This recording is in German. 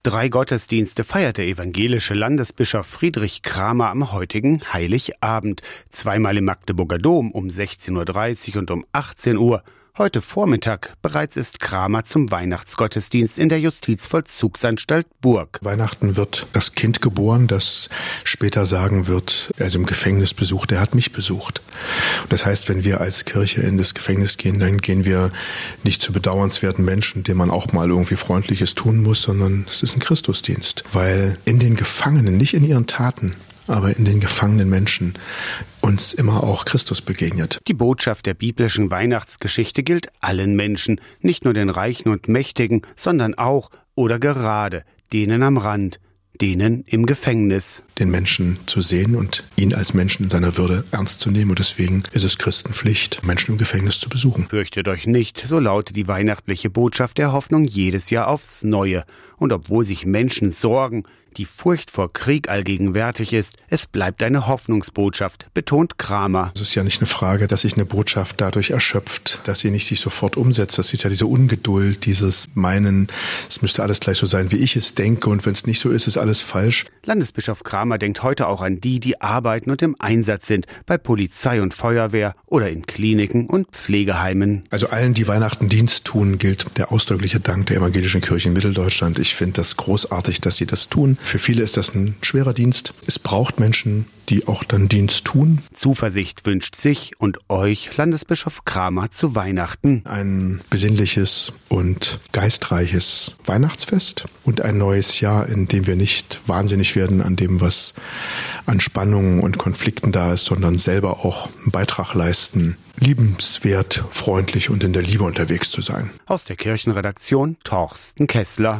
3 Gottesdienste feiert der evangelische Landesbischof Friedrich Kramer am heutigen Heiligabend. Zweimal im Magdeburger Dom um 16:30 Uhr und um 18 Uhr. Heute Vormittag bereits ist Kramer zum Weihnachtsgottesdienst in der Justizvollzugsanstalt Burg. Weihnachten wird das Kind geboren, das später sagen wird, er ist im Gefängnis besucht, er hat mich besucht. Und das heißt, wenn wir als Kirche in das Gefängnis gehen, dann gehen wir nicht zu bedauernswerten Menschen, denen man auch mal irgendwie Freundliches tun muss, sondern es ist ein Christusdienst. Weil in den Gefangenen, nicht in ihren Taten, aber in den gefangenen Menschen uns immer auch Christus begegnet. Die Botschaft der biblischen Weihnachtsgeschichte gilt allen Menschen, nicht nur den Reichen und Mächtigen, sondern auch oder gerade denen am Rand, denen im Gefängnis. Den Menschen zu sehen und ihn als Menschen in seiner Würde ernst zu nehmen. Und deswegen ist es Christenpflicht, Menschen im Gefängnis zu besuchen. Fürchtet euch nicht, so lautet die weihnachtliche Botschaft der Hoffnung jedes Jahr aufs Neue. Und obwohl sich Menschen sorgen, die Furcht vor Krieg allgegenwärtig ist, es bleibt eine Hoffnungsbotschaft, betont Kramer. Es ist ja nicht eine Frage, dass sich eine Botschaft dadurch erschöpft, dass sie nicht sich sofort umsetzt. Das ist ja diese Ungeduld, dieses Meinen, es müsste alles gleich so sein, wie ich es denke, und wenn es nicht so ist, ist alles falsch. Landesbischof Kramer denkt heute auch an die, die arbeiten und im Einsatz sind, bei Polizei und Feuerwehr oder in Kliniken und Pflegeheimen. Also allen, die Weihnachten Dienst tun, gilt der ausdrückliche Dank der evangelischen Kirche in Mitteldeutschland. Ich finde das großartig, dass sie das tun. Für viele ist das ein schwerer Dienst. Es braucht Menschen, die auch dann Dienst tun. Zuversicht wünscht sich und euch Landesbischof Kramer zu Weihnachten. Ein besinnliches und geistreiches Weihnachtsfest und ein neues Jahr, in dem wir nicht wahnsinnig werden an dem, was an Spannungen und Konflikten da ist, sondern selber auch einen Beitrag leisten, liebenswert, freundlich und in der Liebe unterwegs zu sein. Aus der Kirchenredaktion Torsten Kessler.